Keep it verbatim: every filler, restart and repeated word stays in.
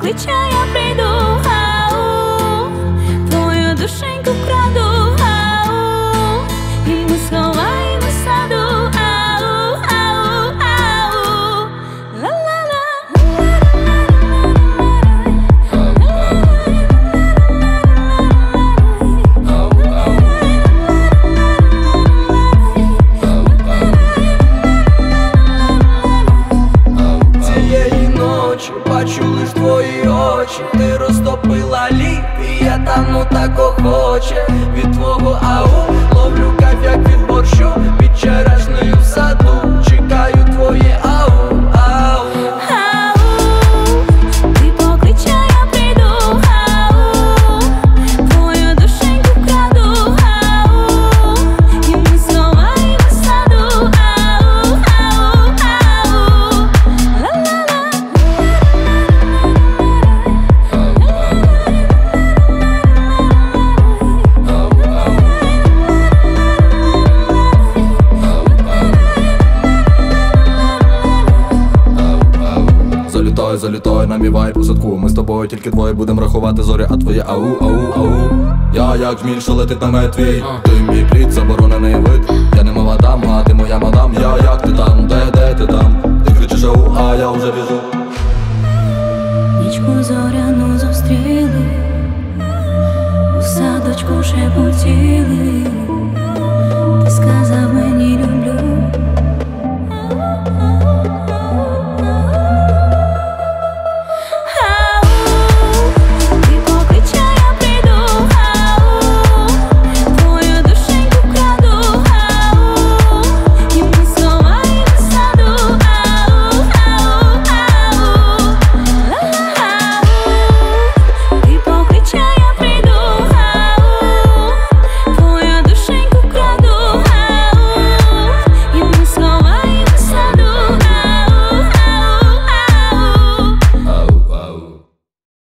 покличе, я прийду, ау, твою душеньку вкраду, ау, і ми сховаємо саду, ау, ау, ау, ла-ла-ла. Цієї ночі бачу лиш твої очі, ти розтопила лід, і я тану так охоче. Від твого ау ловлю кайф, як від борщу, під черешнею в саду, чекаю твоє ау, ау. Ти покличе, я прийду, ау, твою душеньку вкраду, ау, і ми сховаємо саду, ау, ау, ау, ла-ла-ла. Залітай, залітай на мій вайб у садку. Ми з тобою тільки двоє будем рахувати зорі, а твоє ау, ау, ау. Я як змін, що летить на мед твій. Ти мій плід, заборонений вид. Я не мова там, а ти моя мадам. Я як ти там, де, де ти там? Ти кричиш ау, а я вже біжу.